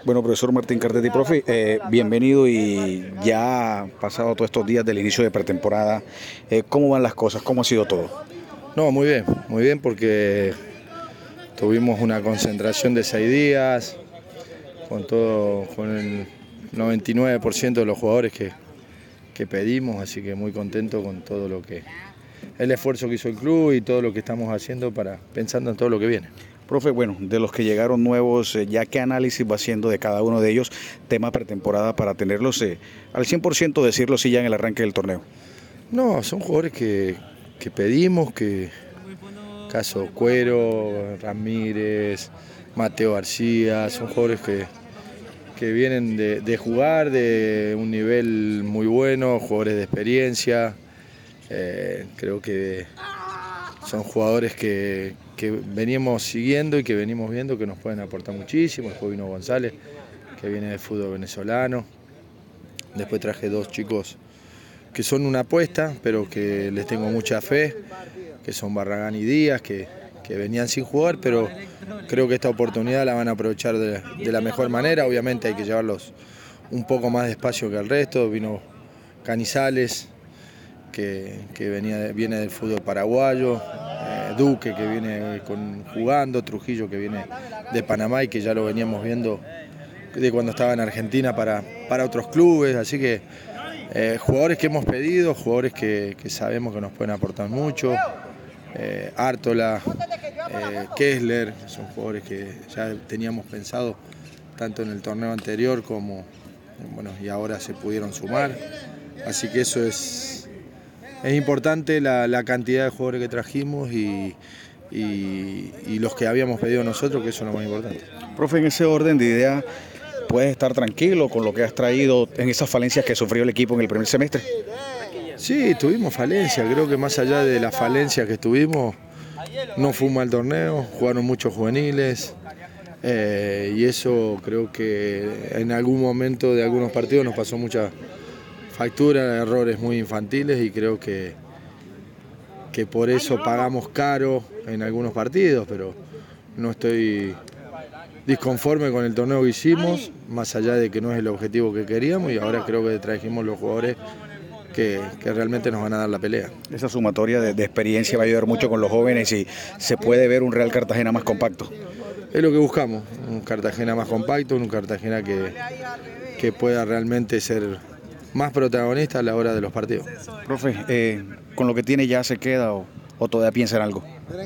Bueno, profesor Martín Cardetti, profe, bienvenido y ya pasado todos estos días del inicio de pretemporada, ¿cómo van las cosas? ¿Cómo ha sido todo? No, muy bien porque tuvimos una concentración de 6 días, con el 99% de los jugadores que pedimos, así que muy contento con todo el esfuerzo que hizo el club y todo lo que estamos haciendo pensando en todo lo que viene. Profe, bueno, de los que llegaron nuevos, ya qué análisis va haciendo de cada uno de ellos, tema pretemporada para tenerlos al 100%, decirlo sí ya en el arranque del torneo. No, son jugadores que pedimos, caso Cuero, Ramírez, Mateo García, son jugadores que vienen de jugar de un nivel muy bueno, jugadores de experiencia. Creo que son jugadores que veníamos siguiendo y que venimos viendo que nos pueden aportar muchísimo. Después vino González, que viene del fútbol venezolano. Después traje 2 chicos que son una apuesta, pero que les tengo mucha fe, que son Barragán y Díaz, que venían sin jugar, pero creo que esta oportunidad la van a aprovechar de la mejor manera. Obviamente hay que llevarlos un poco más despacio que el resto. Vino Canizales, que viene del fútbol paraguayo, Duque, que viene jugando, Trujillo, que viene de Panamá y que ya lo veníamos viendo de cuando estaba en Argentina para otros clubes, así que jugadores que hemos pedido, jugadores que sabemos que nos pueden aportar mucho, Ártola, Kessler, son jugadores que ya teníamos pensado tanto en el torneo anterior como, bueno, y ahora se pudieron sumar, así que eso es importante, la cantidad de jugadores que trajimos y los que habíamos pedido nosotros, que eso es lo más importante. Profe, en ese orden de idea, ¿puedes estar tranquilo con lo que has traído en esas falencias que sufrió el equipo en el primer semestre? Sí, tuvimos falencias, creo que más allá de las falencias que tuvimos, no fue un mal torneo, jugaron muchos juveniles y eso creo que en algún momento de algunos partidos nos pasó mucha factura, errores muy infantiles y creo que por eso pagamos caro en algunos partidos, pero no estoy disconforme con el torneo que hicimos, más allá de que no es el objetivo que queríamos y ahora creo que trajimos los jugadores que realmente nos van a dar la pelea. Esa sumatoria de experiencia va a ayudar mucho con los jóvenes y se puede ver un Real Cartagena más compacto. Es lo que buscamos, un Cartagena más compacto, un Cartagena que pueda realmente ser más protagonista a la hora de los partidos. Profe, ¿con lo que tiene ya se queda o todavía piensa en algo?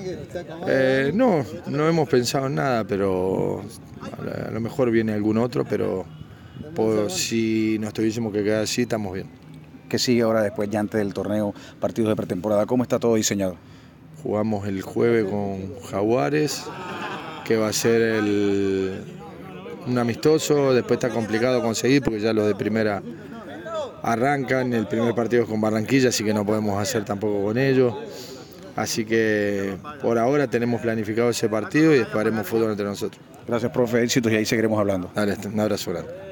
No hemos pensado en nada, pero a lo mejor viene algún otro, pero si nos tuviésemos que quedar así, estamos bien. ¿Qué sigue ahora después, ya antes del torneo, partidos de pretemporada? ¿Cómo está todo diseñado? Jugamos el jueves con Jaguares, que va a ser un amistoso, después está complicado conseguir porque ya los de primera arrancan, el primer partido es con Barranquilla, así que no podemos hacer tampoco con ellos. Así que por ahora tenemos planificado ese partido y después haremos fútbol entre nosotros. Gracias, profe, éxitos y ahí seguiremos hablando. Dale, un abrazo grande.